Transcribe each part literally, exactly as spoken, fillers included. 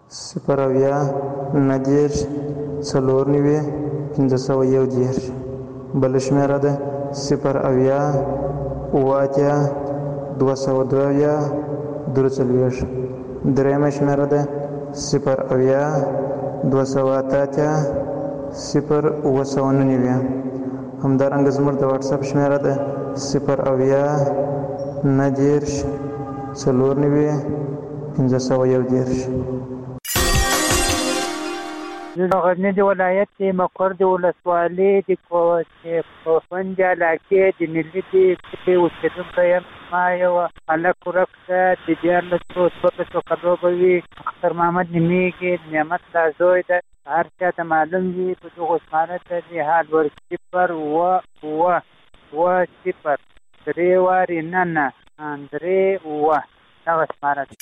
صفر اویا نهه دېرش څلور نوي پنځه سوه یو دېرش. بله شمېره ده صفر اویا اوه اتیا دوه سوه دوه اویا درې څلوېښت. درېیمه شمېره ده صفر اویا دوه سوه اته اتیا صفر اوه سوه نهه نوي. همدارنګه زموږ د واټساپ شمېره ده صفر اویا نهه دېرش څلور نوي پنځه سوه یو دېرش. زه د غزني د ولایت د مقر د ولسوالۍ د کوفند علاقې د ملي د کلي اوسېدونکی یم. ما یو هلک ورک ده، د دیارلسو څوارلسو کلو به وي. اختر محمد نومېږي، د نعمت الله زوی ده. هر چا ته معلوم وي په دغو شماره ته د حال ور صفر اوه اوه اوه صفر درې وارې نه نه درې اوه دغه شماره ده.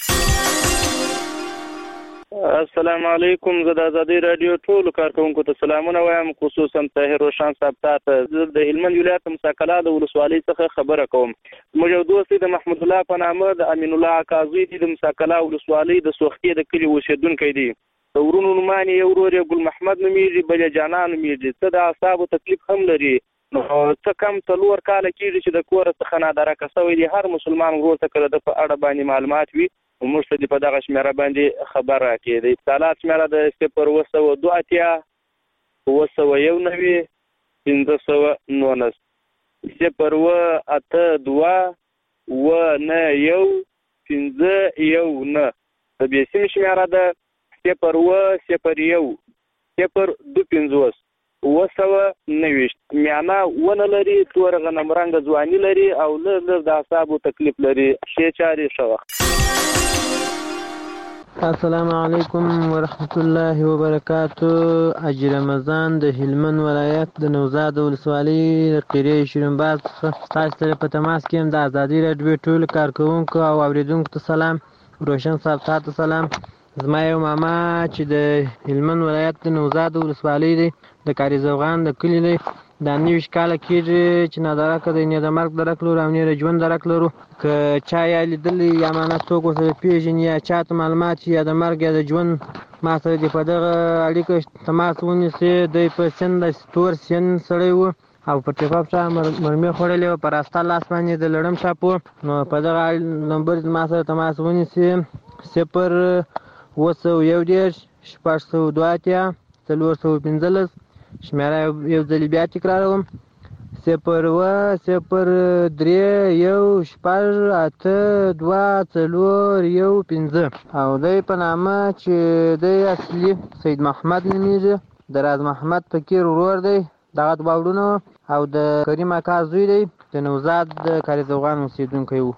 السلام علیکم. زه د ازادۍ راډیو ټولو کارکوونکو ته سلامونه وایم، خصوصا طاهر روشان صاحب ته. زه د هلمند ولایت مساکلا د ولسوالۍ څخه خبره کوم. موږ یو دوست دی د محمود الله په نامه، د امین الله اکاظي دی، د مساکلا ولسوالۍ د سوختي د کلي اوسېدونکی دی. د ورونو نومان یې یو ورور یې ګل محمد نومېږي، بل یې جانان نومېږي. څه د اعصابو تکلیف هم لري. نو څه کم څلور کاله کېږي چې د کوره څخه نادرکه شوی دی. هر مسلمان ورور ته که د په اړه باندې معلومات وي موږ ته دې په دغه شمېره باندې خبر راکړي. د اتصالات شمېره د صفر اوه سوه دوه اتیا اوه سوه یو نوي پنځه سوه نولس. صفر اوه اته دوه اوه نهه یو پنځه یو نه. د بیسیم شمېره ده صفر اوه صفر یو صفر دوه پنځوس اوه سوه نوېشت. میانه ونه لري، تور غنم رنګه ځواني لري او لږ لږ د اعصابو تکلیف لري. ښې چارې ښه وخت. السلام علیکم ورحمت الله وبرکاتو. حاجي رمضان د هلمند ولایت د نوزاد ولسوالۍ د قریه شیرینباز څخه تاسو سره په تماس کې یم. د ازادۍ راډیو ټولو کارکوونکو او اورېدونکو ته سلام. روشن صاحب تاته سلام. زما یو ماما چې د هلمند ولایت د نوزاد ولسوالۍ دی، د کاري زوغان د کلي دی. دا نوېشت کاله کېږي چې نادرکه دی، نه د مرګ درک لرو او نه د ژوند درک لرو. که چا یا لیدلی یا معنی څوک ورسره پېژني یا چا ته معلومات یا د مرګ یا د ژوند ما سره دې په دغه اړیکه تماس ونیسي. دی په سن د تور سن سړی و او په ټیپاپ چا مرمۍ خوړلې وه، په راسته لاس باندې د لړم چاپ و. نو په دغه نمبر ما سره تماس ونیسي. صفر اوه سوه یو دېرش شپږ سوه دوه اتیا څلور سوه پنځلس. شمېره یو ځلې بیا تکراروم: صفر اوه صفر درې یو شپږ اته دوه څلور یو پنځه. او دی په نامه چې دی اصلي سید محمد نومېږي، د راز محمد فقیر ورور دی. دغه دوه وروڼه او د کریم اکا زوی دی، د نوزاد د کاري زوغان اوسېدونکی و.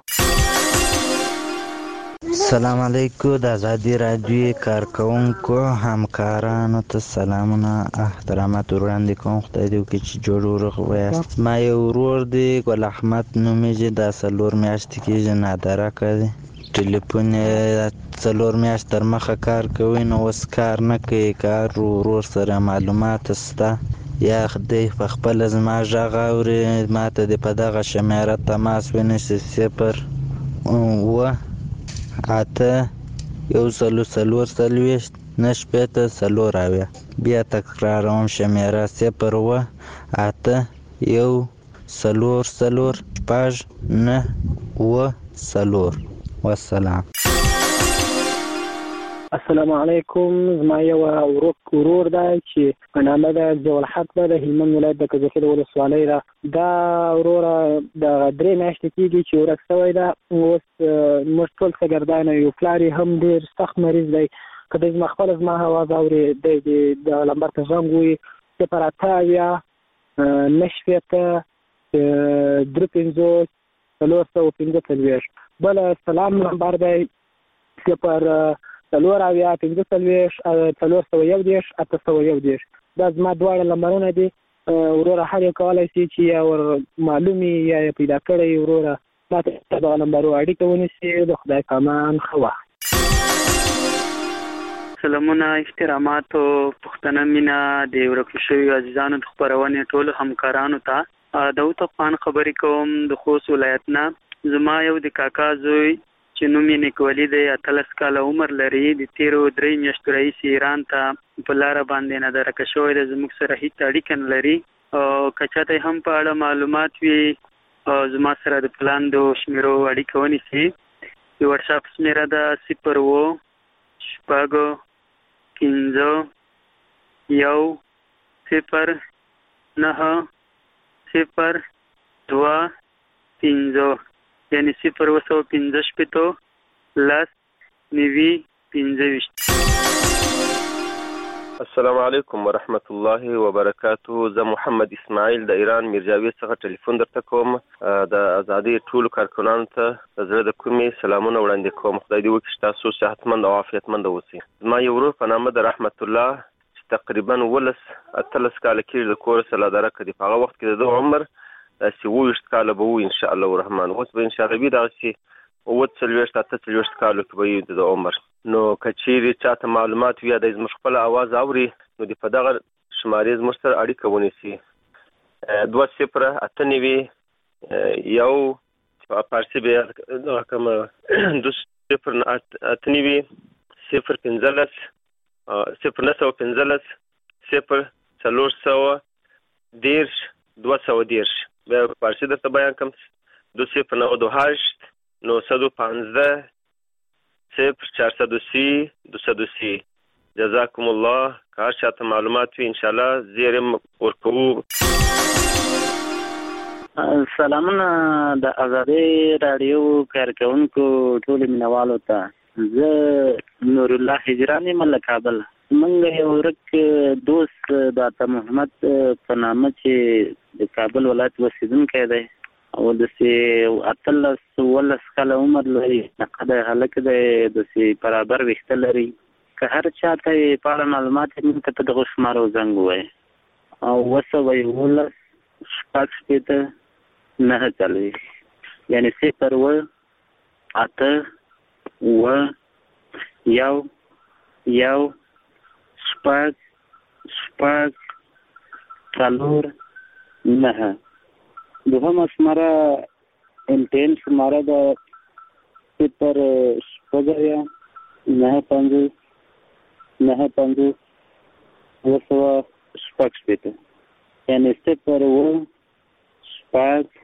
السلام علیکم. د ازادۍ راډیو کارکوونکو همکارانو ته سلامونه احترامات وړاندې کوم. خدای دې وکړي چې جوړ ورغ ویاست. ما یو ورور دی ګل احمد نومېږي، دا څلور میاشتې کېږي نادرکه دی. ټلیفون یې څلور میاشت تر مخه کار کوي، نو اوس کار نه کوي. کار ورور سره معلومات شته یا دی په خپله زما غږ اوري، ما ته دې په دغه شمېره تماس ونیسي: صفر اوه اته یو سلو څلور څلوېښت نهه شپېته څلور اویا. بیا تکراروم شمېره: صفر اوه اته یو څلور څلور شپږ نهه اوه څلور. والسلام. السلام علیکم. زما یو ورک ورور دی چې په نامه ده ضیاءالحق ده، د هلمند ولایت د کجکي د ولسوالۍ ده. دا وروره د درې میاشتې کېږي چې ورک شوی ده. اوس موږ ټول شاګردان یو، پلار یې هم ډېر سخت مریض دی. که دی زما خپله زما اواز اوري، دی د لمبر ته زنګ ووهي: صفر اته اویا نهه شپېته درې پنځوس څلور سوه پنځه څلوېښت. بله سلام نمبر دی صفر څلور اویا پنځه څلوېښت څلور سوه یو دېرش اته سوه یو دېرش. دا زما دواړه نمبرونه دي. وروره هر یو کولی شي چې یا ور معلوم یا یې پیدا کړی وروره ما ته دغه نمبرو اړیکه ونیسي. د خدای په امان ښه وخت. سلامونه، احترامات او پښتنه مینه د ورکو شویو عزیزانو د خپرونې ټولو همکارانو ته. داود افغان خبرې کوم د خوست ولایت نه. زما یو د کاکا زوی چې نوم یې نیکولي دی، اتلس کاله عمر لري. د تیرو درې میاشتو راهیسې ایران ته په لاره باندې نادرکه شوی دی، زموږ سره هیڅ اړیکه نه لري. او که چاته هم په اړه معلومات وي زما سره د پلاندو شمیرو اړیکه ونیسي. د واتساپ شمیره ده صفر اووه شپږ پنځه یو صفر نهه صفر دوه پنځه، یعنی صفر اوه سوه پنځه شپېته لس نوي پنځه ویشت. السلام علیکم ورحمت الله وبرکاته. زه محمد اسماعیل د ایران میرجاوید څخه ټلیفون درته کوم. د ازادۍ ټولو کارکونانو ته د زړه د کومې سلامونه وړاندې کوم. خدای دې وکړي چې تاسو صحتمند او عافیتمند اوسئ. زما یو ورور په نامه د رحمت الله چې تقریبا ولس اتلس کاله کېږي د کور څخه لادرکه دی. په هغه وخت کې د ده عمر داسې اووه ویشت کاله به وي انشاءالله الرحمن. اوس به انشاءالله وي دغسې اووه څلوېښت اته څلوېښت کالو کې به وي د عمر. نو که چیرې چاته معلومات وي یا دی زموږ خپله اواز اوري نو د په دغه شمارې زموږ سره اړیکه ونیسي. دوه صفره اته نوي یو فارسي به دغه کومه دوه صفر اته نوي صفر پنځلس صفر نه سوه پنځلس صفر څلور سوه دېرش دوه سوه دېرش. بیا فارسي درته بیان کوم. دو صفر نود و هشت نهصد و پانزده صفر چهارصد و سی دویست و سی. جزاکم الله. که هر چاته معلومات وي انشاءالله زیر ورکوو. سلامونه د ازادۍ راډیو کارکونکو ټولو مینوالو ته. زه نور الله هجران یم له کابل. موږ یو ورک دوست د عطا محمد په نامه چې د کابل ولایت اوسېدونکی دی او داسې اتلس اوولس کاله عمر لري. نقده هلک دی، داسې برابر ویښته لري. که هر چاته یې په اړه معلومات وي موږ ته په دغو شمارو زنګ ووایي. او اوه سوه یولس شپږ شپېته نهه څلوېښت، یعنې صفر اوه اته اوه یو یو شپږ شپږ څلور نهه. دوهمه شماره امتحان شماره ده صفر شپږ اویا نهه پنځوس نهه پنځوس اوه سوه شپږ شپېته، یعنې صفر اوه شپږ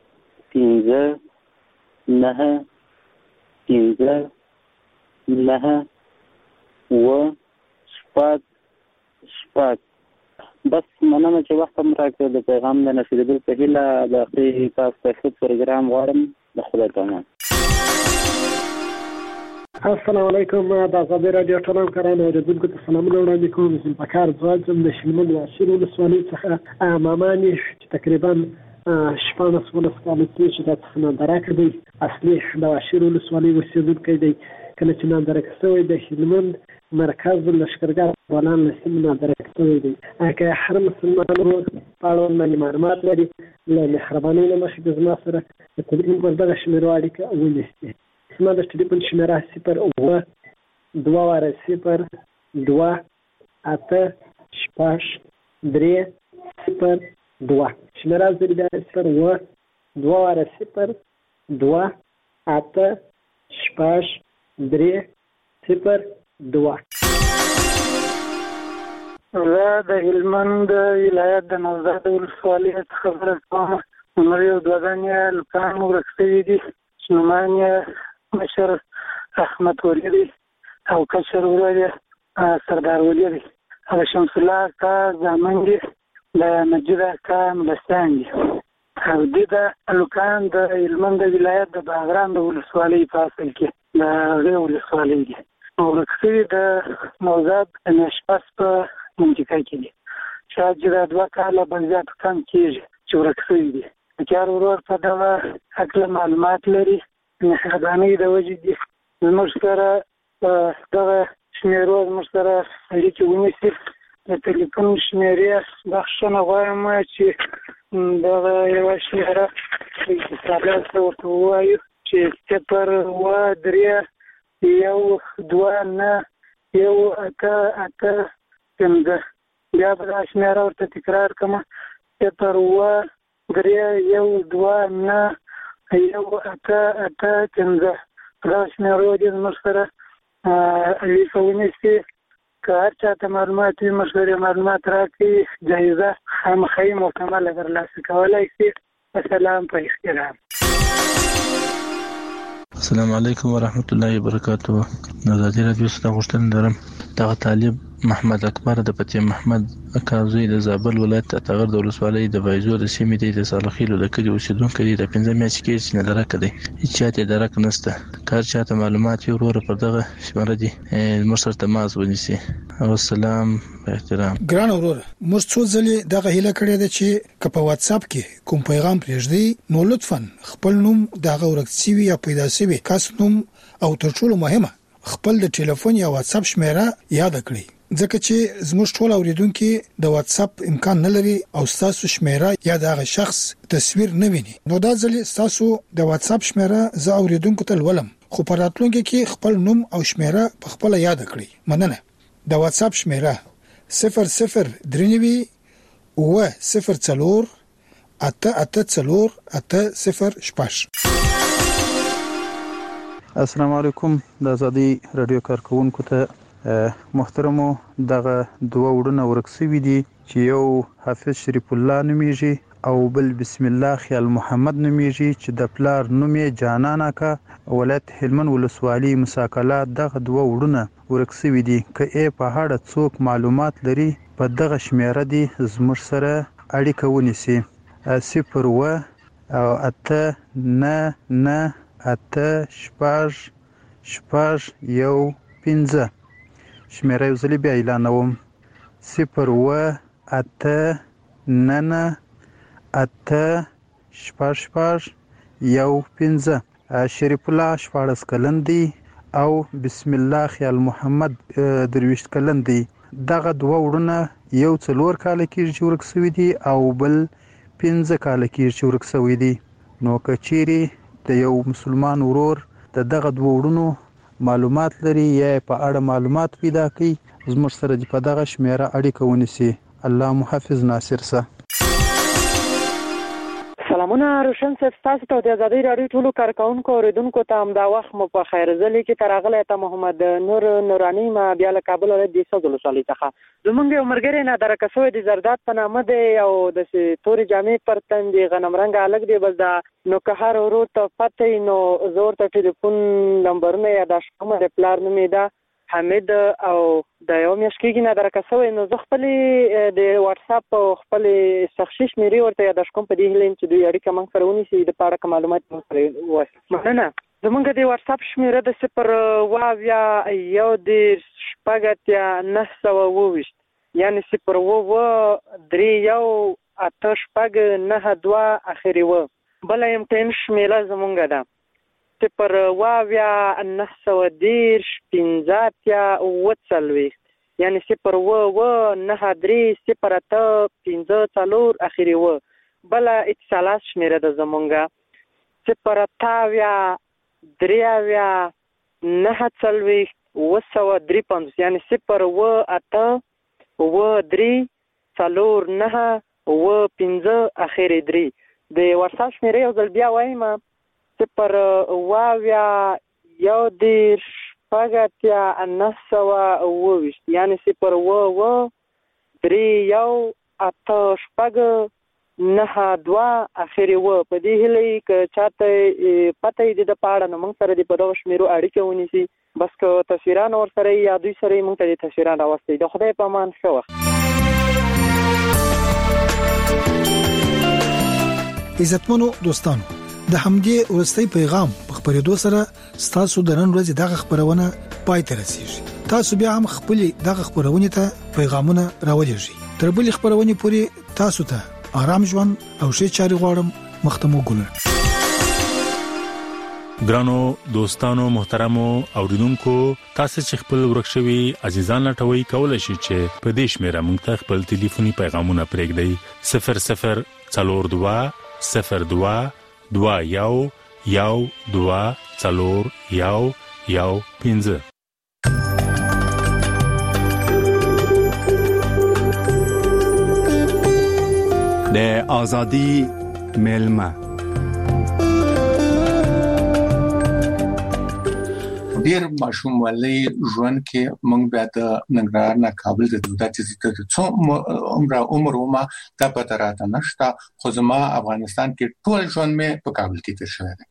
پنځه نهه پنځه نهه اوه شپږ شپږ. بس مننه چې وخت هم راکړ. د پیغام د نشریدو په هیله د اخري تاسو ته ښه پروګرام غواړم. د خدای په امان. السلام علیکم. د ازادۍ راډیو ټول همکارانو اورېدونکو ته سلامونه وړاندې کوم. ذوالفقار ځواج یم د هلمند واشیر ولسوالۍ څخه. مامانې چې تقریبا شپاړس اوولس کاله کېږي چې دا څخه نادرکه دی. اصلي د واشیر ولسوالۍ اوسېدونکی دی. کله چې نادرکه شوی د هلمند مرکز لښکرګاه افغانان له سیمې نادرکه شوی دی. که هر مسلمان ورور په اړوند باندې معلومات لري له مهربانۍ نه مخکې د زما سره د تلیفون پر دغه شمېرو اړیکه ونیسي. زما د ټلیفون شمېره صفر اووه دوه واره صفر دوه اته شپږ درې صفر دوه. شمېره زر بیا صفر اووه دوه واره صفر دوه اته شپږ درې صفر دوه. زه د هلمند ولایت د نوزاد ولسوالۍ څخه خبره کوم. عمر یو دوه دانې لوکان ورک شوي دي چې نومان یې مشر احمد ولی دی او کشر ورور یې سردار ولی دی. هغه شمس الله اکا زامن دي د مجید اکا ملستان دي. او دې د لوکان د هلمند ولایت د باغران د ولسوالۍ په اصل کې د هغې ولسوالۍ دي. ورک شوي د نوزاد د نشپس په منطقه کې دي. شاید چې دا دوه کاله به زیات کم کېږي چې ورک شوي دي. د چار ورور په دغه هکله معلومات لري. مهربانۍ د وجې دي زموږ سره په دغه شمېرو زموږ سره اړیکې ونیسي. د تلیفون شمېرې بخښنه غواړم چې دغه یوه شمېره اتصالات ته ورته ووایو چې صفر اووه درې یو دوه نه یو اته اته پنځه. بیا به دا شمېره ورته تکرار کړم. صفر اووه درې یو دوه نه یو اته اته پنځه. دا شمیرو دې زموږ سره اړیکه ونیسي. که هر چاته معلومات وي موږ سره معلومات راکړي، جایزه خامخا مکمله ترلاسه کولی شي. السلام په احترام. السلام علیکم ورحمت الله وبرکاته. ازادي رادیو څخه غوښتنه لرم دغه طالب محمد اکبر د پتی محمد اکازوی د زابل ولایت تغر د ولسوالۍ د بایزو د سیمې د صالحیلو د کلی اوسیدونکو دی. د پنځه میاشتې کې چې نه درک دی هیڅ چاته درک نشته. کار چاته معلومات یو ورو پر دغه شماره دي مرسر تماس ونیسي. او سلام په احترام. ګران اورور موږ څو ځلې دغه هیله کړې ده چې که په واتس اپ کې کوم پیغام پرېږدي نو لطفاً خپل نوم دغه ورکسي یا پیدا شوی کس نوم او تر ټولو مهمه خپل د ټلیفون یا واتس اپ شمیره یاد کړئ، ځکه چې زموږ ټول اوریدونکو د واتس اپ امکان نه لري او تاسو شمیره یا دغه شخص تصویر نه ویني. نو دا ځلې تاسو د واتس اپ شمیره زه اوریدونکو ته ولم، خو په راتلونکي کې خپل نوم او شمیره په خپل یاد کړئ. مننه. د واتس اپ شمیره صفر صفر درنوي و صفر څلور اته اته څلور اته صفر شپږ. السلام علیکم. د ازادي رادیو کارکونکو ته محترمو دغه دوه وړونه ورکسوي دي چې یو حافظ شریف الله نومیږي او بل بسم الله خیال محمد نومیږي چې د پلار نوم یې جانان اکا ولایت هلمند ولسوالۍ مساکله. دغه دوه وړونه ورکسوي دي. که ای په هړه څوک معلومات لري په دغه شمیره دي زموږ سره اړیکه ونیسي. صفر و او اته نه نه اته شپږ شپږ یو پنځه. شمیره یو ځلې بیا اعلانوم. صفر و اته نه نه اته شپږ شپږ یو پنځه. شریف الله شپاړس کلن دی او بسم الله خیال محمد درویشت کلن دی. دغه دوه وړونه یو څلور کاله کېږي چې ورک شوي دي او بل پنځه کاله کېږي چې ورک شوي دي. نو که چیرې د یو مسلمان ورور د دغه دوه وړونو معلومات لري یا په اړه معلومات پیدا کړي زموږ سره په دغه شمیره اړیکه ونیسي. الله محافظ ناصر سه. سلامونه روشن صاحب، تاسو ته د ازادي رادیو ټولو کارکونکو اوریدونکو ته همدا وخت مو په خیر. زه لیکي تر هغه ته محمد نور نورانی ما بیا له کابل ولایت د سوځ ولسوالۍ څخه. زمونږ یو ملګری نه درک شوی د زرداد په نامه دی او د تورې جامې پر تن دی، غنم رنګ هلک دی. بس دا نو که هر ورور ته پته نو زور ته ټلیفون نمبرونه یاداښت کوم. د پلار نوم یې ده حمید او د یو میاشت کېږي نه درک شوی. نو زه خپلې د واتس اپ او خپلې شخصي شمېرې ورته یاداښت کوم په دې هیله یم چې دوی اړیکه موږ سره ونیسي د په اړه معلومات موږ سره ووایي. مننه. زمونږ د واتس اپ شمېره د صفر اوه اویا یو دېرش شپږ اتیا نهه سوه اووه ویشت، یعنې صفر اوه اوه درې یو اته شپږ نهه دوه اخر یې اوه. بله امتحان شمېره زمونږ ده صفر اوه اویا نهه سوه دېرش پنځه اتیا اووه څلوېښت، یعنې صفر اوه اوه نهه درې صفر اته پنځه څلور اخر یې اوه. بله اتصالات شمېره ده زمونږ صفر اته اویا درې اویا نهه څلوېښت اووه سوه درې پنځوس، یعنې صفر اوه اته اووه درې څلور نهه اووه پنځه اخر یې درې. د واتساپ شمېرې یو ځل بیا وایم صفر اوه اویا یو دېرش شپږ اتیا نهه سوه اووه ویشت، یعنې صفر اوه اوه درې یو اته شپږ نهه دوه اخر یې اوه. په دې هیله یې که چاته پته یې د ده په اړه نو موږ سره دې په دغو شمېرو اړیکه ونیسي. بس که تصویران ورسره یي یا دوی سره یې موږ ته دې تصویران راوستئ. د خدای په امان ښه وخت. عزتمنو دوستانو، د همدې وروستي پیغام په خبرېدو سره ستاسو د نن ورځې دغه خبرونه پای ته رسیږي. تاسو بیا هم خپل دغه خبرونه ته پیغامونه راولېږئ. تر بلې خبرونه پورې تاسو ته آرام ژوند او ښه چاري غواړم. مختمو ګلر. ګرانو دوستانو محترمو اوریدونکو، تاسو چې خپل ورکشوي عزیزان لټوي کولای شئ چې په دې شمیره موږ ته خپل ټلیفوني پیغامونه پرېږدئ. صفر صفر څلور دوه صفر دوه دوه یو یو دوه څلور یو یو پنځه. د ازادي ملما ډیر ماشوموالي ژوند کې موږ بیا د ننګرهار نه کابل ته د چې د څو عمر عمر وما د پتراته نشته خو زما افغانستان کې ټول ژوند مې په کابل کې تیر شوی دی.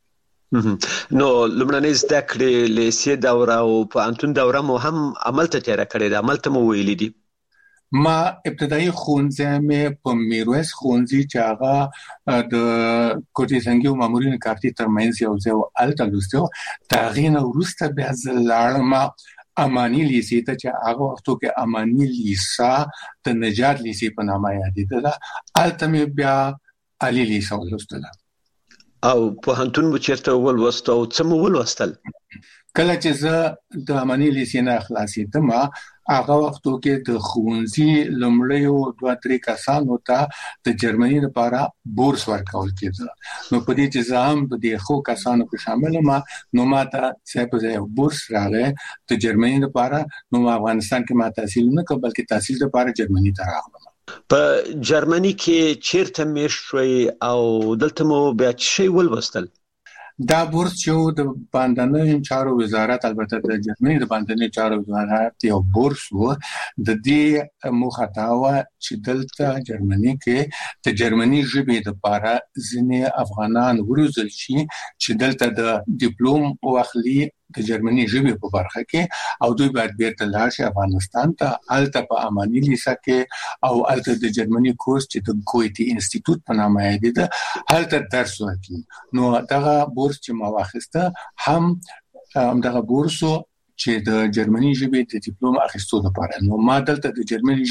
نو لمړنۍ زده کړې لیسې دوره او پوهنتون دوره مو هم عمل ته تیاره کړې ده، عمل ته مو ویلي دي؟ ما ابتدایي ښوونځی مې په میرویس ښوونځي چې هغه د کوټې زنګي او مامورینو کارتي ترمنځ یو ځای و هلته لوستی و. د هغې نه وروسته بیا زه لاړم اماني لیسې ته چې هغه وختو کې اماني لیسا د نجات لیسې په نامه یادېدله. هلته مې بیا عالي لیسه ولوستله. او پوهنتون مو چېرته ولوست او څه مو ولوستل؟ کله چې زه د اماني لیسې نه خلاصېدم هغه وختو کې د ښوونځي لومړیو دوه درې کسانو ته د جرمني لپاره بورس ورکول کېده. نو په دې چې زه هم د دې ښو کسانو کې شامل یم نو ما ته ځای په ځای بورس راغی د جرمني لپاره. نو افغانستان کې ما تحصیل نه کړ بلکې تحصیل لپاره جرمني ته راغلم. په جرمني کې چیرته میشت شوئ او دلته مو بیا څه شی ولوستل؟ دا بورس چې د باندنیو چارو وزارت البته د جرمني د باندنیو چارو وزارت یو بورس و. د دې موخه دا وه چې دلته جرمني کې د جرمني ژبې لپاره ځینې افغانان وروزل شي چې دلته د ډیپلوم واخلي د جرمني ژبې په برخه کې او دوی باید بیرته لاړ شي افغانستان ته. هلته په اماني لیسه کې او هلته د جرمني کورس چې د ګویتي انسټیټوټ په نامه یادېده هلته درس ورکوي. نو دغه بورس چې ما واخیسته هم همدغه بورس و چې د جرمني ژبې د ډیپلوم اخیستو لپاره. نو ما دلته د جرمني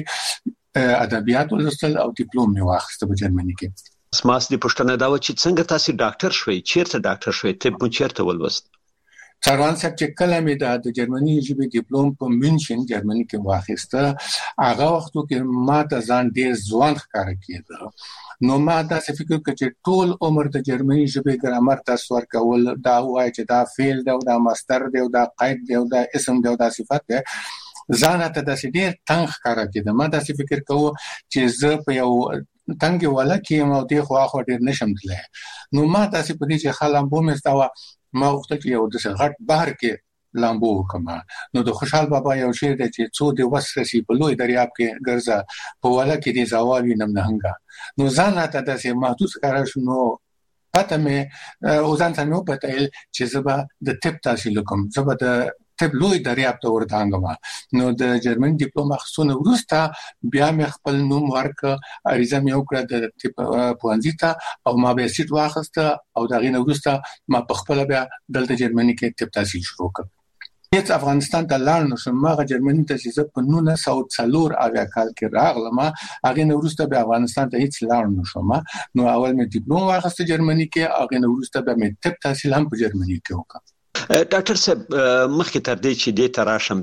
ژبې ادبیات ولوستل او ډیپلوم مې واخیسته په جرمني کې. سماس دې پوښتنه دا و چې څنګه تاسو ډاکټر شوئ؟ چیرته ډاکټر شوئ؟ طب مو چیرته ولوست؟ سروان صاحب چې کله مې د جرمني ژبې ډیپلوم په مونشن جرمني کې واخیسته هغه وختو کې ما ته ځان ډېر ځوان ښکاره کېده. نو ما داسې فکر وکړ چې ټول عمر د جرمني ژبې ګرامر درس ورکول دا وایي چې دا فعل دی او دا مصدر دی او دا قید دی او دا اسم دی او دا صفت دی ځان ته داسې ډېر تنګ ښکاره کېده. ما داسې فکر کوم چې زه په یو تنګې وله کې یم او دې خوا خوا ډېر نشم تللی. نو ما داسې په دې چې ښه لامبو مې زده وه ما غوښتل چې یو داسې غټ بحر کې لامبو وکړم. نو د خوشحال بابا یو شعر دی چې څو دې وس رسي په لوی دریاب کې ګرځه په وله کې دې زاوا وینم نهنګه. نو ځان راته داسې محدود ښکاره شو. نو پته مې او ځان ته مې وپتیل چې زه به د طب تحصیل وکړم، زه به د طب لوی دریاب ته ورتانګم. نو د جرمني ډیپلوم اخیستو نه وروسته بیا مې خپل نوم ورکړ، عریضه مې وکړه د طب پوهنځي ته او ما بیا سیټ واخیسته او د هغې نه وروسته ما په خپله بیا دلته جرمني کې طب تحصیل شروع کړ. هېڅ افغانستان ته لاړ نه شم. هغه جرمني ته چې زه په نولس سوه څلور اویا کال کې راغلم هغې نه وروسته بیا افغانستان ته هېڅ لاړ نه شم. نو اول مې ډیپلوم واخیسته جرمني کې، هغې نه وروسته بیا مې طب تحصیل هم په جرمني کې وکړ. ډاکټر صاحب مخکې تر دې چې دې ته راشم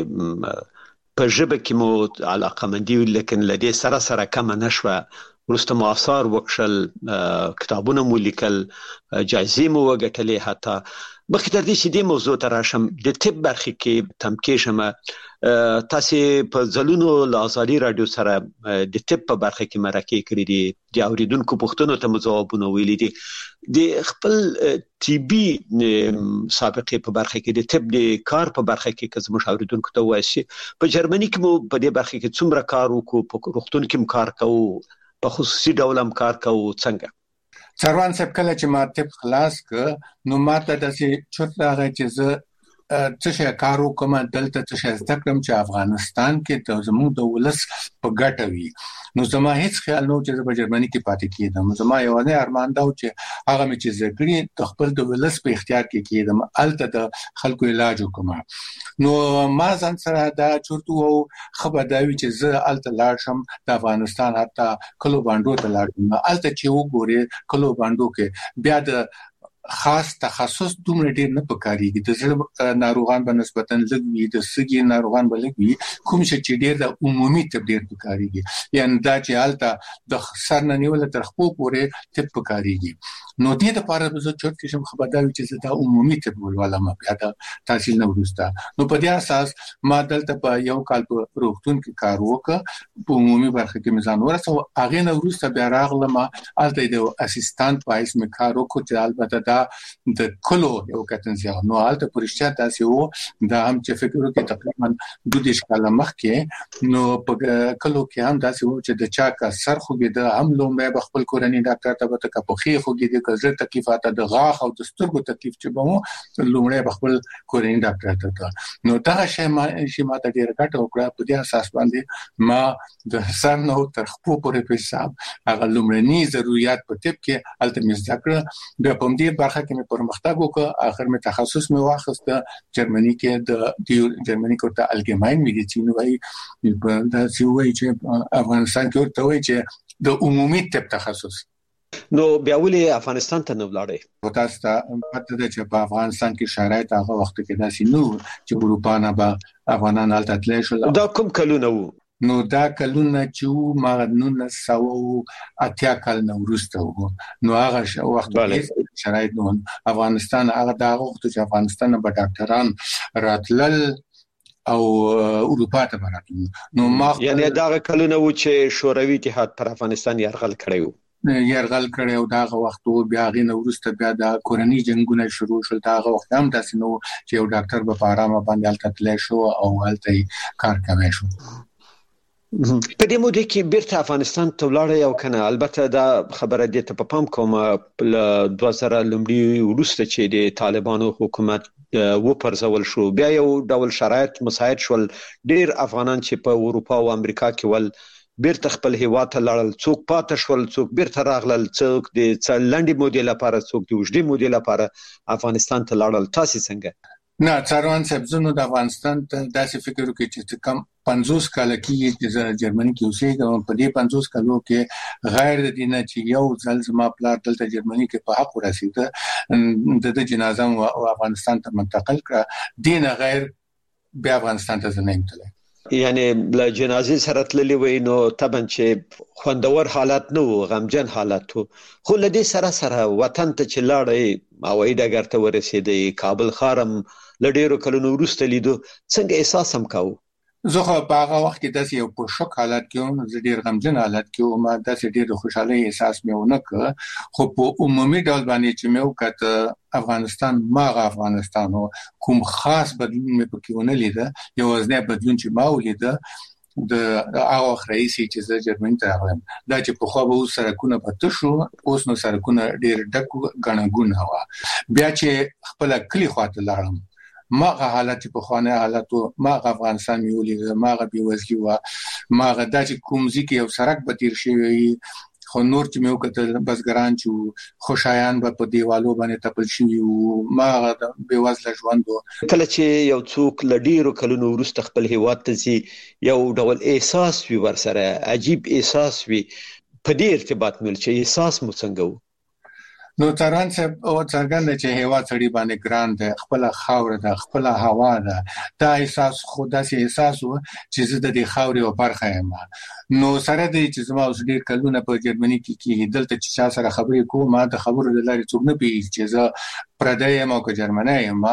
چې په ژبه کې مو علاقمندي لیکن له دې سره سره کمه نه شوه، وروسته مو آثار وکړل، کتابونه مو لیکل، جایزې مو وګټلې. حتی مخکې تر دې چې دې موضوع ته راشم د طب برخې کې تمکې شم، تاسې په ځلونو له ازادي راډیو سره د طب په برخه کې مرکې کړې دي، د اورېدونکو پوښتنو ته مو ځوابونه ویلي دي. د خپل طبي سابقې په برخه کې د طب د کار په برخه کې که زموږ اورېدونکو ته ووایاست چې په جرمني کې مو په دې برخه کې څومره کار وکړو، په روغتون کې هم کار کوو، په خصوصي ډول هم کار کوو، څنګه؟ سروان صاحب کله چې ما طب خلاص کړ نو ما ته داسې چورت راغی چې زه څه شی کار وکړم، دلته څه شی زده کړم چې افغانستان کې د زموږ د ولس په ګټه وي. نو زما هیڅ خیال نه و چې زه په جرمني کې پاتې کېدم. زما یوازې ارمان دا و چې هغه مې چې زده کړي د خپل د ولس په اختیار کې کېدم، هلته د خلکو علاج وکړم. نو ما ځان سره دا چورت وو ښه به دا وي چې زه هلته لاړ شم، د افغانستان حتی کلو بانډو ته لاړ شم. هلته چې وګورې کلو بانډو کې بیا د خاص تخصص دومره ډیر نه پکاريږي. د زړه ناروغان به نسبتاً لږ وي، د سږي ناروغان به لږ وي، کوم چې ډیر د عمومي طب ډیر پکاريږي. یعنی دا چې هلته د سر نه نیول تر خپو پورې طب پکاريږي. نو دې لپاره به زه چورت کې شم ښه به دا وي چې زه دا عمومي طب ولولم بیا د تحصیل نه وروسته. نو په دې اساس ما دلته په یو کال په روغتون کې کار وکړ، په عمومي برخه کې مې ځان ورساوه. هغې نه وروسته بیا راغلم، هلته د اسسټانټ په حیث مې کار وکړ چې البته دا د کلو یو کتنځي نو حالت پرشتیا تاسو وو دا هم چې فکر وکړئ تقریبا دوه دیش کاله مخکې نو په کلو کې هم تاسو وو چې د چا کا سر خوګي د هم لومې خپل کورنۍ ډاکټر ته به تک په خي خوګي د کزر تکلیفات د غاخ او د سترګو تکلیف چې به مو لومړی خپل کورنۍ ډاکټر ته نو دا شی ما شي ما ته ډیر کټ وکړه په دې اساس باندې ما د سر نو تر خپل پورې په حساب هغه لومړني ضرورت په ټپ کې التمس ذکر د پم دې برخه کې مې پرمختګ وکړ اخر مې تخصص مې واخیست جرمني کې د جرمني کوته الګماین میډیسین وایي دا چې وایي چې افغانستان کې ورته وایي چې د عمومي طب تخصص نو بیا ولې افغانستان ته نه ولاړې و تاسو ته پته ده چې په افغانستان کې شرایط هغه وخت کې داسې نو چې اروپا نه به افغانان هلته تللی شول دا کوم کلونه وو نو دا کلونه چې ما نولس سوه اتیا کال نه وروسته وو نو هغه وخت کې شرایط نو افغانستان هغه دا وخت چې افغانستان به ډاکټران راتلل او اروپا ته براتلل نو ما یعنی دا کلونه وو چې شوروي اتحاد پر افغانستان یرغل کړی وو یرغل کړي او داغه وخت بیا غي نو ورسته بیا د کورنۍ جنگونه شروع شول داغه وخت هم تاسو نو چې یو ډاکټر په آرامه باندې الته تللی شو او هلته کار کوي شو په دې موده کې بیرته افغانستان ته ولاړ یو کنه البته دا خبره دې ته په پام کوم په دوه زره لومړی ورسته چې د طالبانو حکومت و پرځول شو بیا یو ډول شرایط مساعد شول ډیر افغانان چې په اروپا او امریکا کې ول بیرته خپل هیواد ته لاړل څوک پاتې شول څوک بیرته راغلل څوک د څلندې مودې لپاره څوک د وجدي مودې لپاره افغانستان ته لاړل تاسو څنګه نه څاروان سبزونو د افغانستان ته داسې فکر وکړي چې کم پنځوس کال کې چې جرمني کې اوسېږم په دې پنځوس کالو کې غیر د دینه چې یو ځل زما پلار دلته جرمني کې په حق ورسېده د جنازه او افغانستان ته منتقل کړ دینه غیر بیا افغانستان ته نه تللی یعنی له جنازې سره تللی وای نو طبعا چې خوندور حالت نه و غمجن حالت و خو له دې سره سره وطن ته چې لاړې او ډګر ته ورسېدې کابل خارم له ډیرو کلونو وروسته لیدو څنګه احساس هم کاوه زه خو په هغه وخت کې داسې یو په شوک حالت کې وم زه ډیر غمجن حالت کې وم ما داسې ډیر خوشاله احساس مې ونه کړ خو په عمومي ډول باندې چې مې وکړ افغانستان ماغه افغانستان کوم خاص بدلون مې پکې ونه لیده یو ځنه بدلون چې ما ولیده د هغه رئیسي چې زه جرمني ته راغلم دا چې په خو به سرکونه پته شو اوس نو سرکونه ډیر ډک غنګونه وا بیا چې خپل کلی خواته لاړم ماغه حالت په خوانه حالت ماغه افغانستان میولې ماغه بیوزلی و ماغه د کومزي کې یو سرک به تیر شي خو نور چې مې وکړل بسګران چې خوشایان به په دیوالو باندې تپل شي او ماغه بیوزله ژوند کله چې یو څوک لډیرو کلونو وروسته خپل هیواد ته زی یو ډول احساس وي ورسره عجیب احساس وي په دې ارتباط مل چې احساس مو څنګه و نو تران صاحب او څنګه چې هوا سړی باندې ګران ده خپل خاور ده خپل هوا ده دا احساس خدا سي احساس و چې زه د دې خاورې او برخه یم نو سره د چې زما اوس ډیر کلونه په جرمني کې کې دلته چې چا سره خبرې کوم ما د خبرو د لارې څوک نه پیږي چې زه پردی یم او که جرمنی یم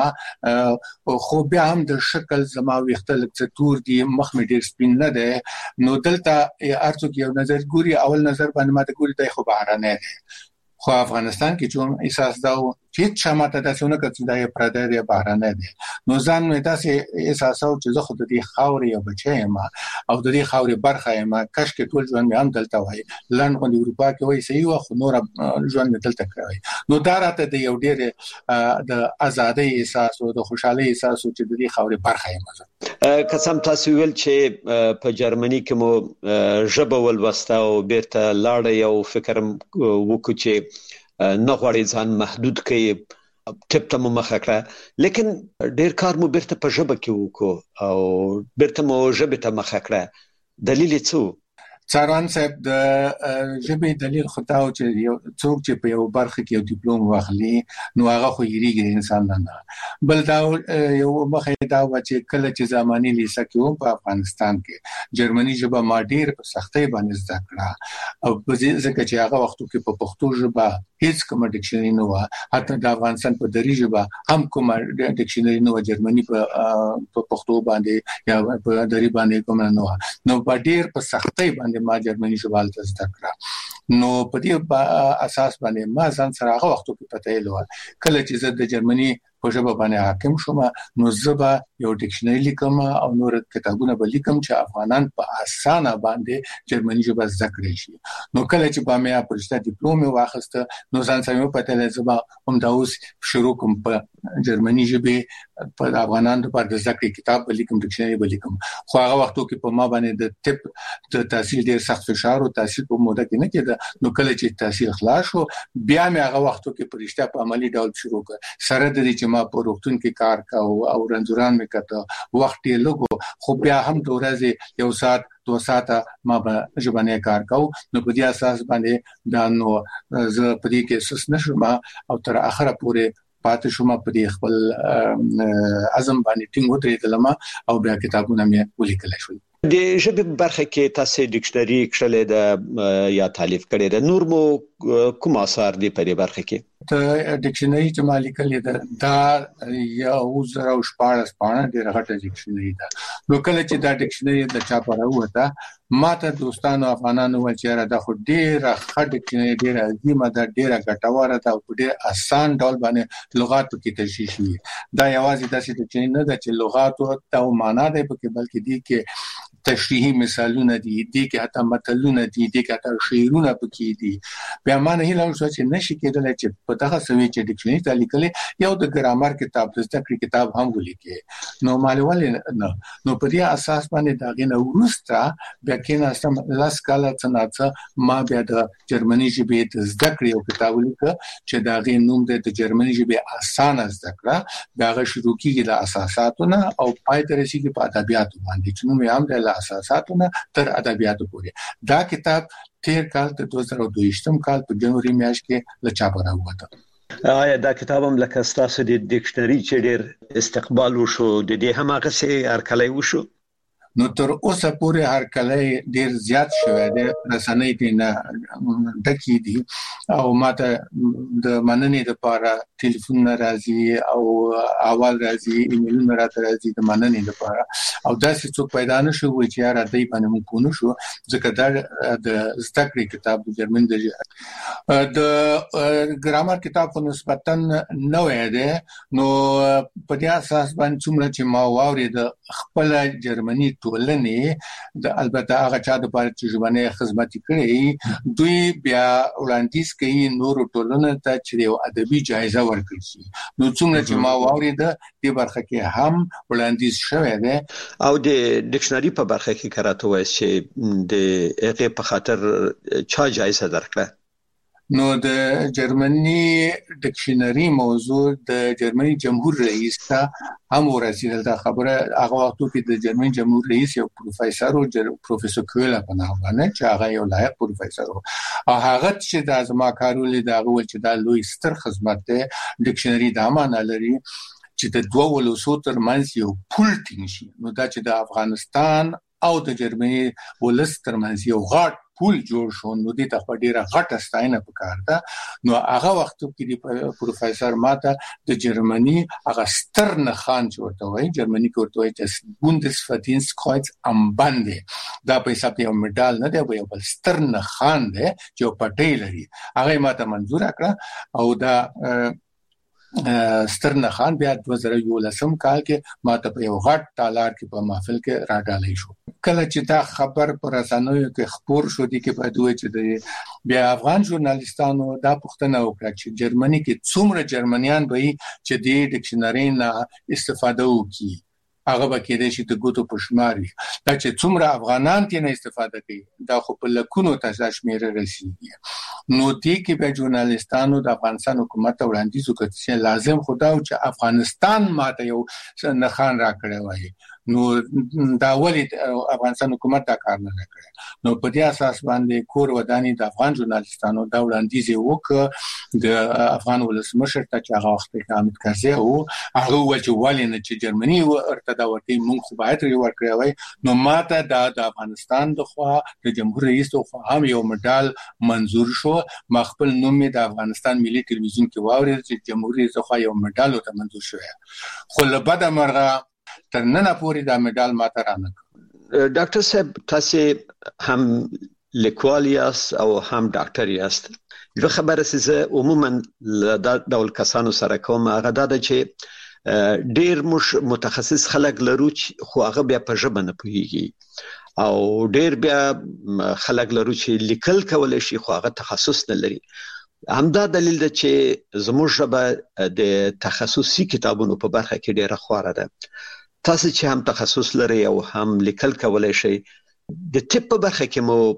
خو بیا هم د شکل زما ویختل څه تور دي مخ مې ډیر سپین نه ده نو دلته ارڅوک یو نظر ګوري اول نظر باندې ما ته ګوري د خو بهرانه ده خو افغانستان کې چې احساس دا و چې شماته تاسو نه کړئ دا یې پردی دی بهرانه دی نو ځان مې تاسو احساس او چې زه خو د دې خاورې یو بچی یم او د دې خاورې برخه یم کاش کې ټول ژوند مې هم دلته وای لن غو د اروپا کې وای صحیح و خو نور ژوند مې دلته کوي نو دا راته د یو ډېر د ازادۍ احساس او د خوشحالۍ احساس چې د دې خاورې برخه یم قسم تاسو ویل چې په جرمني کې مو ژبه ولوسته او بیرته لاړ یو فکر وکړ چې نه غواړي ځان محدود کړي ټپ ته مو مخه کړه لیکن ډیر کار مو بیرته په ژبه کې وکړو او بیرته مو ژبه ته مخه کړه دلیل څه څاران صاحب د ژبې دلیل خو دا چې یو څوک چې په یو برخه کې یو ډیپلوم واخلي نو هغه خو یریږي انسان نه بل دا یو مخه دا و چې کله چې زماني لیسه کې په افغانستان کې جرمني ژبه ما ډیر په سختۍ باندې زده کړه او په ځکه چې هغه وخت کې په پښتو ژبه هیڅ کوم ډکشنري نه و حتی د افغانستان په دری ژبه هم کوم ډکشنري نه و جرمني په پښتو باندې یا په دری باندې کوم نه و نو په ډیر په سختۍ باندې ما جرمني ژبه زده کړه نو په دې اساس باندې ما ځان سره هغه وخت کې پته ایلو کله چې زه د جرمني په ژبه باندې حاکم شوم نو زبا یو ډکشنری لیکم او نور کتابونه به لیکم چې افغانان په اسانه باندې جرمني ژبه زده کړی شي نو کله چې با مې پرشته ډیپلوم واخسته نو ځان سره پته لرم زبا هم دا اوس شروع کوم په جرمني ژبه په افغانان لپاره د زده کړې کتاب به لیکم ډکشنری به لیکم خو هغه وختو کې په ما باندې د طب د تحصیل ډیر سخت فشار او تحصیل په موده کې نه کېده نو کله چې تحصیل خلاص شو بیا مې هغه وختو کې پرشته په عملی ډول شروع کړ سره د دې چې ما په روغتون کې کار کاوه او رنځوران مې کته وخت یې لګو خو بیا هم د ورځې یو ساعت دوه ساعته ما به ژبنی کار کاوه نو په دې اساس باندې دا نو زه په دې کې سس نشم او تر اخره پورې پاتې شوم په دې خپل عزم باندې ټینګ ودرېدلم او بیا کتابونه مې ولیکل شول د ژبې برخه کې تاسو ډکشنری کړلې ده یا تالیف کړې ده نور مو کوم اثار دي په دې برخه کې د ډکشنری چې ما لیکلې ده دا یو زره او شپاړس پاڼه ډېره غټه ډکشنری ده نو کله چې دا ډکشنری د چاپ راوته ما ته دوستانو افغانانو ول چې را د خو ډېره ښه ډکشنری ډېره عظیمه ده ډېره ګټوره ده او ډېر آسان ډول باندې لغات کې تشریح شوي دا یوازې داسې ډکشنری نه ده چې لغات او معنا ده بلکې دې کې تشریحي مثالونه دي دي کې حتی متلونه دي دي کې حتی شعرونه پکې دي بیا معنی هیله وشو چې نشي کېدل چې په دغه سوي چې ډکشنری ته لیکلې یو د ګرامر کتاب د زده کړې کتاب هم ولیکي نو مالول نه نو په دې اساس باندې دا غنه ورسته بیا کې ناسم لاس کاله څنګه ما بیا د جرمني ژبې د زده کړې یو کتاب ولیک چې دا غي نوم د جرمني ژبې اسانه زده کړه دا غ شروع کیږي د اساساتونه او پای ته رسیدي په ادبیاتو باندې چې نو هم د اساساتونه تر ادبیاتو پورې دا کتاب تیر کال د دوه زره دوه کال په جنوري میاشت کې له چاپ راووته آیا دا کتاب هم لکه ستاسو د ډکشنری چې ډېر استقبال وشو د دې هم هغه سي هرکلی وشو نو تر اوسه پورې هرکلی ډیر زیات شوی دی رسنۍ دې نه ډکې دي او ماته د مننې لپاره ټلیفون راځي او اول راځي ایمیلونه راته راځي د مننې لپاره او داسې څوک پیدا نشو وي چې را دای باندې مونږ کو نشو ځکه دا د زده کړې کتاب د جرمن د ګرامر کتاب په نسبتا نوې ده نو په دې اساس باندې څومره چې ما واورید خپل جرمني ټولنې د البته هغه چا د پاره چې ژبنی خدمت کړي دوی بیا وړاندیز کوي نور ټولنه ته چې یو ادبي جایزه ورکړي شي نو څومره چې ما واورید د برخه کې هم وړاندیز شوی دی او د ډکشنری په برخه کې کراته وایي چې د هغه په خاطر چا جایزه درکړه نو د جرمني ډکشنری موضوع د جرمني جمهور رئیس ته هم ورسېدل دا خبره هغه وخت کې د جرمني جمهور رئیس یو پروفیسور او پروفیسور کولا په نامه باندې چې هغه یو لایق پروفیسور او هغه چې د ازما کارول دا غول چې دا لوی ستر خدمت ده ډکشنری د امانه لري چې د دوه ولوسو ترمنځ یو پول ټینګ شي نو دا چې د افغانستان او د جرمني ولس ترمنځ یو غاټ پول جوړ شو نو دې ته په ډیره غټه ستاینه پکار ده نو هغه وخت کې د پروفیسور ماته د جرمني هغه سترن خان ورته وایي جرمني ورته وایي چې بوندسفدینسtkreuz am Bande دا په حساب یو میډال نه دی یو بل سترن خان دی چې په لري هغه ماته منزور کړه او دا سترن خان بیا دوه زره یولسم کال کې ماته په یو غټ تالار کې په محفل کې راډالې شو کله چې دا خبر پر رسنیو کې خبر شو دي کې په دوه چې د بیا افغان ژورنالیستانو دا پوښتنه وکړه چې جرمني کې څومره جرمنیان به چې د ډکشنری نه استفاده وکړي هغه به کېدای شي د ګوتو په شمار وي دا چې څومره افغانان ترې نه استفاده کوي دا خو په لکونو ته شمیره رسیږي نو دې کې به ژورنالیستانو د افغانستان حکومت ته وړاندیز وکړي چې لازم خو دا چې افغانستان ماته یو نښان راکړی وای نو دا ولې افغانستان حکومت دا کار نه کړی نو په دې اساس باندې کور ودانی د افغان ژورنالیستانو دا وړاندیز وکړ د افغان ولسمشر ته چې هغه وخت کې حامد کرزي او هغه ول چې ولې نه چې جرمني ورته دا ورته مونږ خو باید یې ورکړی وای نو ماته دا د افغانستان د خوا د جمهور رئیس خو هم یو میډال منزور شو ما خپل نوم د افغانستان ملي ټلویزیون کې واورید چې جمهور رئیس خو یو میډال ورته منزور شو خو له بده مرغه تر نن پورې دا میډال ماته رانه ډاکټر صاحب تاسو هم لیکوال یاست او هم ډاکټر یاست. یو خبره سه عموما د ډول کسانو سره کوم هغه دا چې ډیر مش متخصص خلک لرو خو هغه بیا په ژبه نه پوهیږي او ډیر بیا خلک لرو چې لیکل کولای شي خو هغه تخصص نه لري. همدا دلیل ده چې زموږ ژبه د تخصصي کتابونو په برخه کې ډیره خواره ده. تاسو چې هم تخصص لري او هم لیکل کولای شي د طب په برخه کې مو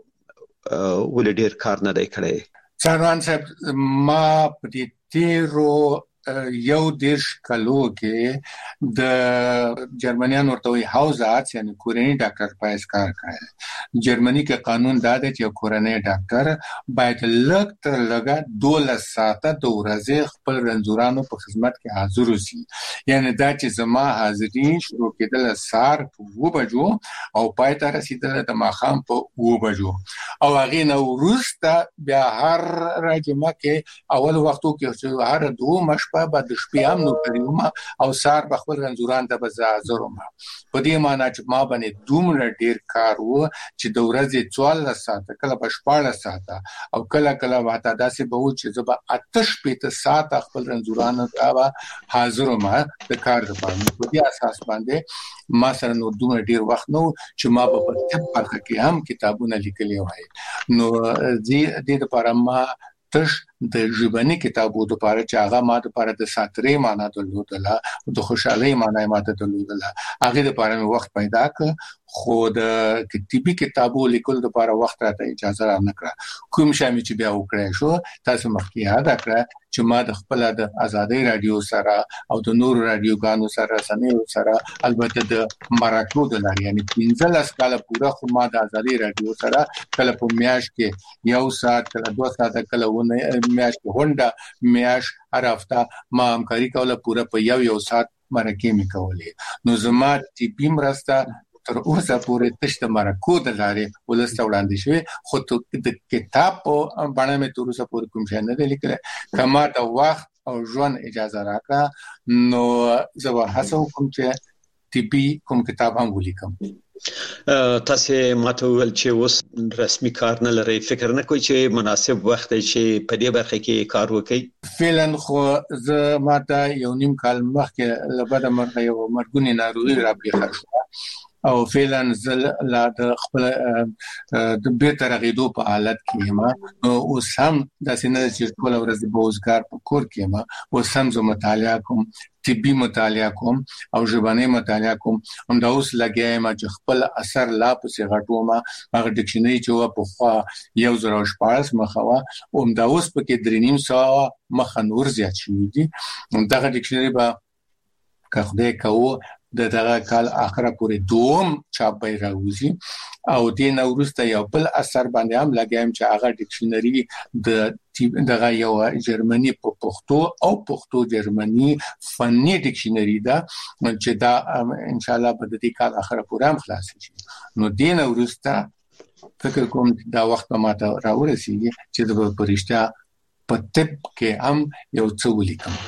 ولې ډیر کار نه دی کړی؟ څاروان صاحب ما په دې تیرو یو دیش کلو کې د جرمنیانو ورته وی هاوز آرټس یعنی کورنی ډاکټر پایس کار کړی. جرمني کې قانون دا دی چې کورنی ډاکټر باید لږ تر لږه دولس ساعته د ورځې خپل رنځورانو په خدمت کې حاضر وي. یعنی دا چې زما حاضرین شروع کېدل سار په و بجو او پای ته رسیدل د ماښام په و بجو او هغه نو وروسته بیا هر راجمه کې اول وختو کې هر دوه مش په بعد شپې هم نو کړیو او سار په خپل رنځوران ته بازار ما په دې معنی چې ما باندې دومره ډیر کار وو چې د ورځې څوارلس ساعته کله په شپږ ساعته او کله کله واته داسې به و چې زه به اته شپې ساعته خپل رنځوران ته حاضر ما د کار لپاره. په دې اساس باندې ما سره نو دومره ډیر وخت نو چې ما په طب برخه کې هم کتابونه لیکلي وای. نو دې دې لپاره ما تش د ژبني کتابو د لپاره چې هغه ما د لپاره د ساتري معنا درلودله د خوشحالي معنا ما ته درلودله هغه د لپاره وخت پیدا ک خو د کتابي کتابو لیکل د لپاره وخت راته اجازه را نه کړه. کوم شامل چې بیا وکړای شو تاسو مخکې یاد کړه چې ما د خپل د آزادۍ رادیو سره او د نور رادیوګانو سره سنیو سره البته د مراکو د لاري یعنی پنځلس کاله پورا خو ما د آزادۍ رادیو سره کله په میاش کې یو ساعت کله دوه ساعت کله ونه میاش کې هونډه میاش هر هفته ما همکاري کوله پورا په یو یو ساعت مرکه می کولې. نو زما چې بیم راسته تر اوسه پورې تشت مراکو د لارې ولسته وړاندې شوی خو د کتاب په باندې مې تر اوسه پورې کوم شی نه دی لیکل. کما د وخت او ژوند اجازه راکړه نو زه به هڅه وکم چې طبي کوم کتاب هم ولیکم. تاسو ماته ول چې اوس رسمي کار نه لري فکر نه کوئ چې مناسب وخت چې په دې برخه کې کار وکړي؟ فعلا خو زه ماته یو نیم کال مخکې لبد مرغه یو مرګونی ناروغي را پیښه شو او فعلا زل لا د خپل د بیرته رغیدو په حالت کې ما او سم د سینې چې ټول ورځ د بوزګار په کور کې ما او سم زه مطالعه کوم طبي مطالعه کوم او ژبني مطالعه کوم هم دا اوس لګیایم چې خپل اثر لا پسې غټو ما هغه ډکشنري چې په خوا یو زره شپږ مخوا او هم دا اوس په کې درې نیم ساعه مخ نور زیات شوی دي. دا ډکشنري به که خدای کوو د دغه کال اخره پورې دوم چاپ راوځي او د نوروسته یو بل اثر باندې هم لګایم چې هغه ډکشنري د دغه یو جرمني په پښتو او پښتو جرمني فني ډکشنري دا چې دا ان شاء الله په دې کال اخره پورې هم خلاص شي. نو د نوروسته فکر کوم دا وخت ماته راورسیږي چې د پرشتیا په طب کې هم یو څه ولیکم.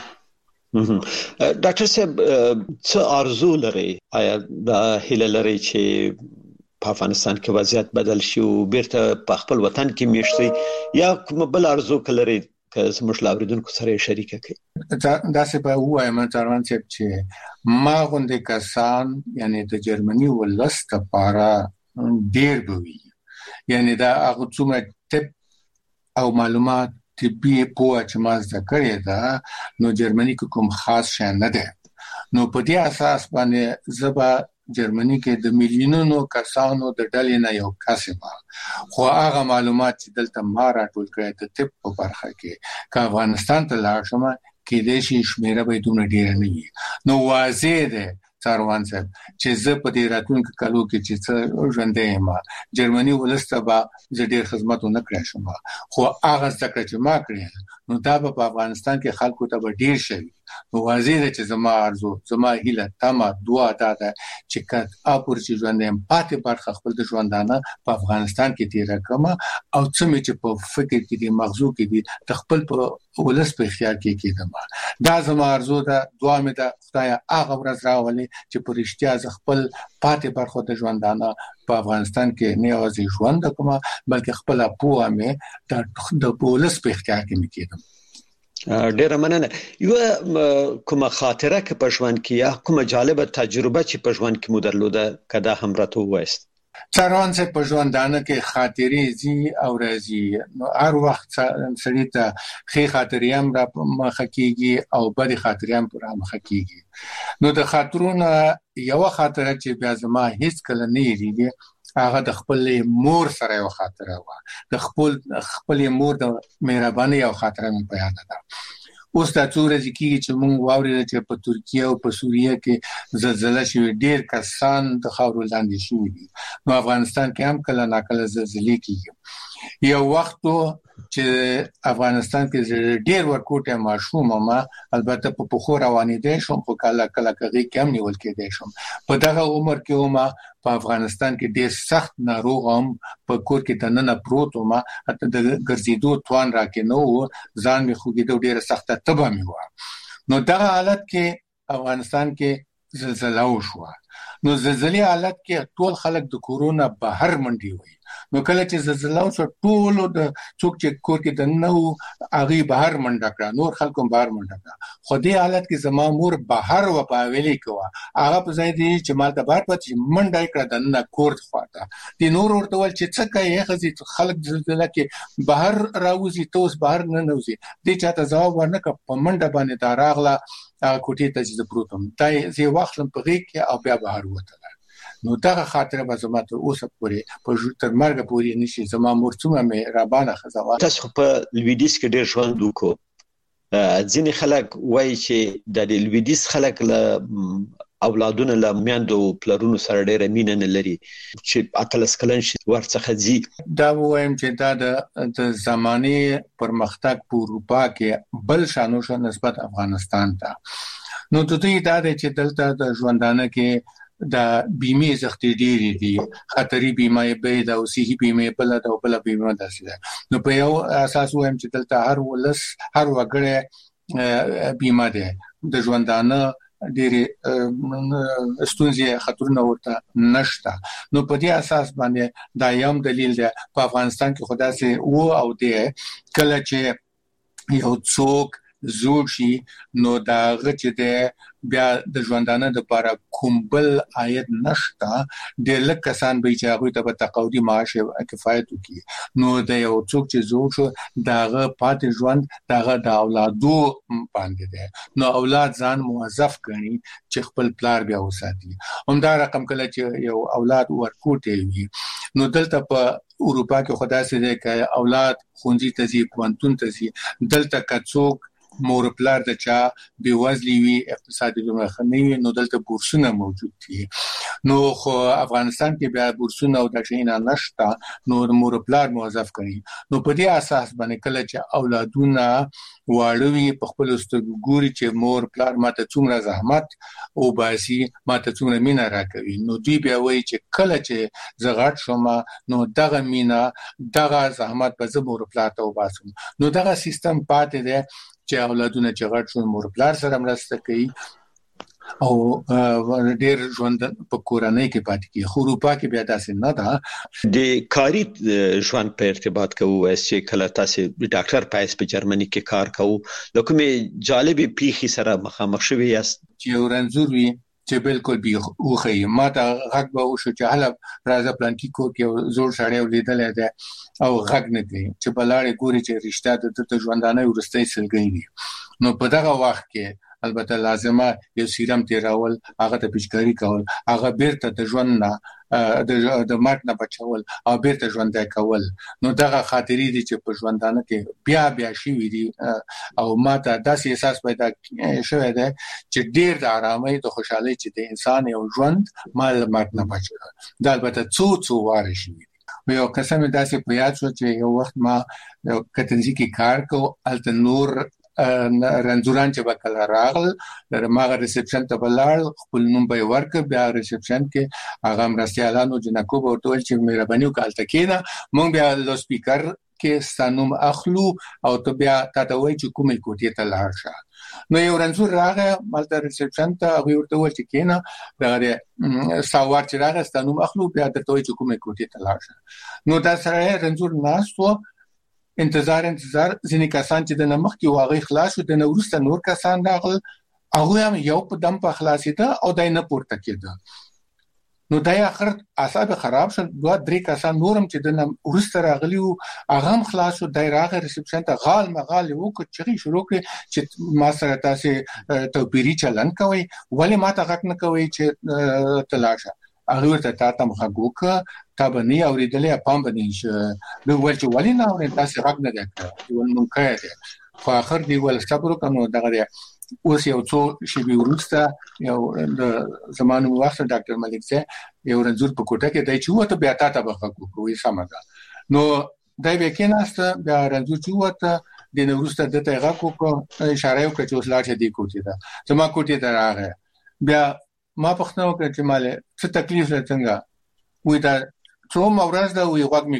ډاکټر صاحب څه ارزو لري؟ آیا د هیله لري چې په افغانستان کې وضعیت بدل شي او بیرته په خپل وطن کې میشتي یا کوم بل ارزو کلري که زموږ لاوریدونکو سره شریک کړي؟ دا څه به وایم تران چې ما غونډه کسان یعنی د جرمني ولست لپاره ډیر بوي یعنی دا هغه څومره ټپ او معلومات طبي په چې ما ذکرې ده نو جرمني کوم خاص شي نه ده. نو په دې اساس باندې زبا جرمني کې د میلیونونو کسانو د ډلې نه یو کسبه خو هغه معلومات چې دلته ما راټول کړی د طب په برخه کې که افغانستان ته لاړ شم کې د شي شمیره به دومره ډیر نه وي. نو واضح ده څاروان صاحب چې زه په دې راتلونکو کالو کې چې څه ژوندې ما جرمني ولسته به زه ډیر خدمت نه کړی شم خو هغه څه چې ما کړی نو دا په افغانستان کې خلکو ته ډیر شي نو واضح ده چې زما ارزو زما هیله تمه دعا ده چې کله اپور چې ژوند هم پاتې برخه خپل د ژوندانه په افغانستان کې تیر کړم او څه چې په فکر کې دي مغزو کې دي د خپل په ولس په اختیار کې کېدم دا زما ارزو ده دعا مې ده خدای هغه ورځ راولي چې په رښتیا ز خپل پاتې برخه د ژوندانه په افغانستان کې نه یوازې ژوند کوم بلکې خپل پوهه مې د پولیس په اختیار کې میکیدم. ډیره مننه. یو کومه خاطره کې په ژوند کې یا کومه جالبه تجربه چې په ژوند کې مو درلوده کدا هم راته وایست؟ څاروان څه په ژوندانه کې خاطرې زی او راځي نو هر وخت سړی ته ښه خاطرې هم را مخه کیږي او بد خاطرې هم را مخه کیږي. نو د خاطرونو یو خاطره چې بیا زما هیڅ کله نه یریږي هغه د خپل مور سره یو خاطره و د خپل خپل مور د مهرباني یو خاطره مې په یاد ده. اوس دا څو ورځې کېږي چې موږ واورېدل چې په ترکیه او په سوریه کې زلزله شوې ډېر کسان د خاورو لاندې شوي دي. نو افغانستان کې هم کله ناکله زلزلې کېږي. یو وخت چې افغانستان کې ډېر ورکوټه ماشوم ما البته په پخو روانېدې شوم خو کله کله کغې کم نیول کېدې شوم. په دغه عمر کې ما په افغانستان کې ډېر سخت ناروغ هم په کور کې دننه پروت ما حتی د ګرځېدو توان راکې نو ځان مې خوګېدو ډېر سخته تبه مې و. نو دغه حالت کې افغانستان کې زلزله وشوه. نو زلزلې حالت کې ټول خلک د کورونا بهر منډي وي. نو کله چې زلزله وشو ټول د څوک چې کور کې دننه وو هغه بهر منډه کړه نور خلکو بهر منډه کړه. خو دې حالت کې زما مور بهر و په ویلې کوه هغه په ځای دی چې مال د بهر پاتې منډه کړه دننه کور خواته. دې نور ورته ول چې څه کوي خزي خلک زلزله کې بهر راوځي ته اوس بهر نه نوځي. دې چاته ځواب ورنکړ په منډه باندې دا راغله کوټې ته چې پروتم تای زی واخلم په غیږ کې او بیا بهر وته. نو دغه خاطره به زما ته اوسه پورې په تر مرګ پورې نشي زما مور څومره مې رابانه خزوا. تاسو په لویدیس کې ډېر ژوند وکړو. ځینې خلک وایي چې د لویدیس خلک له اولادونو له میندو پلرونو سره ډېره مینه نه لري چې اتلس کلن شي ورڅخه ځي. دا وایم چې دا د زماني پرمختګ په اروپا کې بل شانو نسبت افغانستان ته. نو ته دې دا چې دلته د ژوندانه کې دا بیمه زختې ډېرې دي. خطري بیمه به دا او صحي بیمه بل دا او بل بیمه داسې ده. نو په یو اساس وایم چې دلته هر ولس هر وګړی بیمه ده د ژوندانه ډېرې ستونزې خطرونه ورته نشته. نو په دې اساس باندې دا یو دلیل دی په افغانستان کې خدا سي او او دی کله چې یو څوک زوړ شي نو دا غچ دې بیا د ژوندانه د لپاره کوم بل عاید نشته. د لک کسان به چې هغه ته په تقاعدي معاش کفایت وکړي. نو د یو څوک چې زوړ شو داغه پاتې ژوند داغه د اولادو باندې ده. نو اولاد ځان موظف کړي چې خپل پلار بیا وساتي. همدا رقم کله چې یو اولاد ورکوټي وي نو دلته په اروپا کې خدای سي ده چې اولاد خونځي ته ځي پوهنتون ته ځي دلته کڅوک مور پلار د چا بیوزلی وي اقتصادي لومړخنی وي نو دلته بورسونه موجود دي. نو خو افغانستان کې بیا بورسونه او د شینه نشته نو مور پلار موظف کړي. نو په دې اساس باندې کله چې اولادونه واړوي په خپل ستګوري چې مور پلار ماته څومره زحمت او باسي ماته څومره مینا راکوي نو دوی بیا وایي چې کله چې زغړ شوم نو دغه مینا دغه زحمت په زمور پلار ته وباسم. نو دغه سیستم پاتې دی چې اولادونه چې غټ شو مور پلار سره مرسته کوي او ډېر ژوند په کورنۍ کې پاتې کیږي. خو اروپا کې بیا داسې نه ده. د کاری ژوند په ارتباط کوو چې کله تاسو ډاکټر پایس په جرمني کې کار کوو نو کومې جالبې پیښې سره مخامخ شوي یاست؟ چې ورنځور وي چې بالکل بي اوخی ما ته غږ به وشو چې هله راځه پلان کې کو کې زوړ سړی ولیدل دی او غږ نه کوي چې بلاړې ګوري چې رښتیا د ژوندانه ورستۍ سلګي دي. نو په دغه وخت کې البته لازمه یو سیرم تیراول هغه ته پچکاری کول هغه بیرته د ژوند نه د د مات نه بچول او بیرته ژوند کول. نو دغه خاطرې دي چې په ژوندانه کې بیا بیا شي وي دي او ماته داسې احساس پیدا شوی دی چې ډیر د آرامۍ د خوشحالۍ چې د انسان یو ژوند مال مات نه بچول دا البته څو څو واره شي. یو قسم داسې په یاد شو چې یو وخت ما کتنځي کې کار کو الته نور رنځوران چې وکړه راغل د ماغه ریسپشن ته بلار خپل نوم به ورک بیا ریسپشن کې هغه مرستيالانو جنکو ورته ول چې مهرباني وکړه کېنا مونږ بیا لو سپیکر کې ستانوم اخلو او ته بیا تاسو وایي چې کومې کوټې ته لاړ شه نو یو رنځور راغی مالته ریسپشن ته هغه ورته ول چې کېنا دغه ساوار چې راغی ستانوم اخلو بیا ته وایي چې کومې کوټې ته لاړ شه نو دا سره رنځور ناستو انتظار انتظار ځینې کسان چې د نمخ کې واغې خلاص شو د نورسته نور کسان راغل هغه هم یو په دم په خلاصیده او دای نه پورته کېده نو دای اخر اعصاب خراب شول دوه درې کسان نورم چې د نورسته راغلی او هغه هم خلاص شو دای راغی ریسپشن ته غال مغال وکړ چې شروع کړ چې ما سره تاسو توپیری چلن کوي ولی ما ته غک نه کوي چې تلاشه هغه ورته تاسو مخګوک تا باندې اوریدلې پام باندې ش نو ول چې ولی نه اوري تاسو حق نه ده ول مونږه ده خو اخر دی ول صبر وکړو دغه اوس یو څو شی به ورسته یو د زمانو وخت ډاکټر ملک سه یو رنځور په کوټه کې دای چې وته بیا تاسو به کوی سمدا نو دای به کېناسته بیا رنځور چې وته د نورسته د تیغه کو اشاره وکړه چې اوس لاړ دی کوټه ده زما کوټه ته راغی بیا ما پښتنو کې چې مال څه تکلیف څنګه وې دا څو مورز دا وې وګ می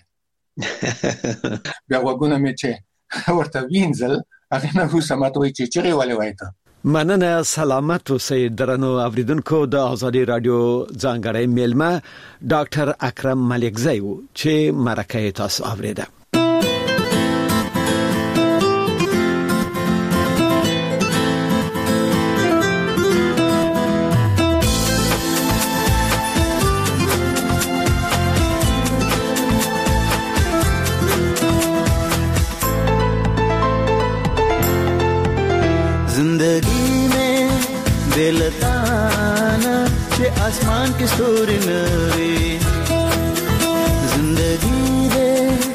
کونډه بیا وګونه می چې ورته وینځل هغه نه هو سمات وې چې چیرې ولې وایته مننه سلامت اوسئ درنو اوریدونکو د ازادي رادیو ځانګړی میلمه ډاکټر اکرم ملکزی و چې مرکه تاسو اوریده आसमान की स्टोरी नवी जिंदगी दे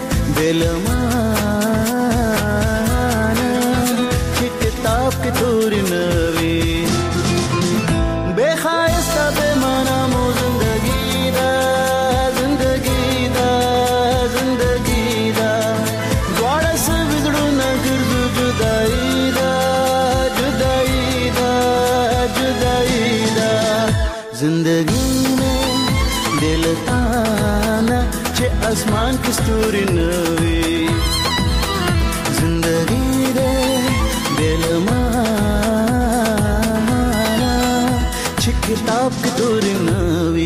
दिलमाना की किताब की तोरी नवी बेखायस्ता बेमाना मो जिंदगी दा जिंदगी दा जिंदगी दा द्वारा से बिगड़ू न गिरजू जुदाई दा जुदाई दा जुदाई दा जिंदगी में दिल ताना चे आसमान की स्टोरी नवी जिंदगी दे दिल माना चे किताब की तोरी नवी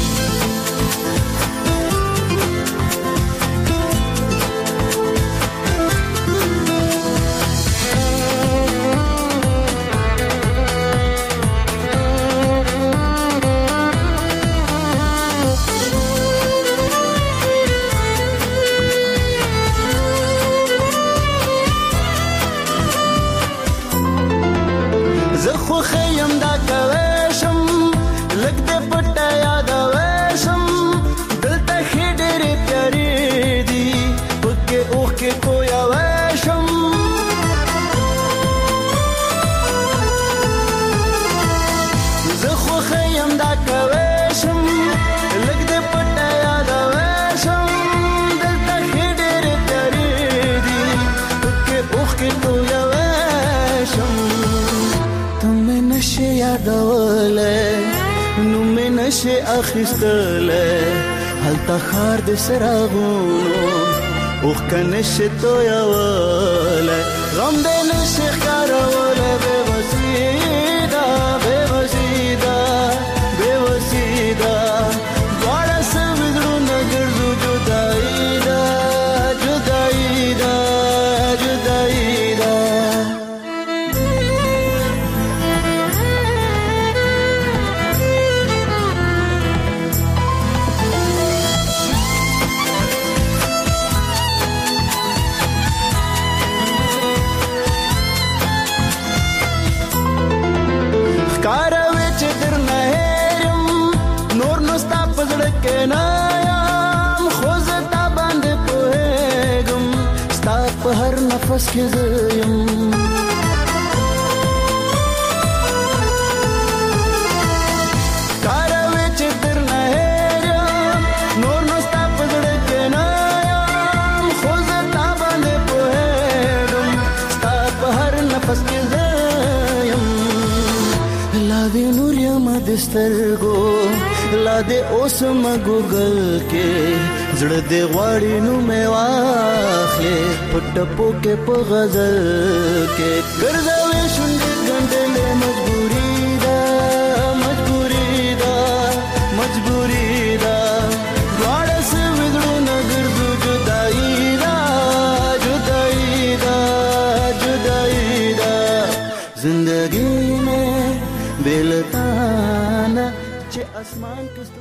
نشه اخستله هلته خار د سراغونو اوخ کنشه تو یاوله غم د نشه کاروله به وسیدا به وسیدا به وسیدا واړه سمزړو نګرځو جدای دا جدای دا جدای دا نفس کې زیم کاروي چې تر نه هېرم نور نو ستا په زړه کې نه یم خو زه تا باندې پوهېږم ستا په سترګو لا دې اوس ما ګوګل کې زړه دې غواړي نو مې واخلې پټپو کې په غزل کې ګرځاوې شونډې ګنډلې مجبوري ده مجبوري ده مجبوري ده دواړه سوي زړونه ګرځو جدایي ده جدایي ده جدایي ده زندګي में बेलताना चे आसमान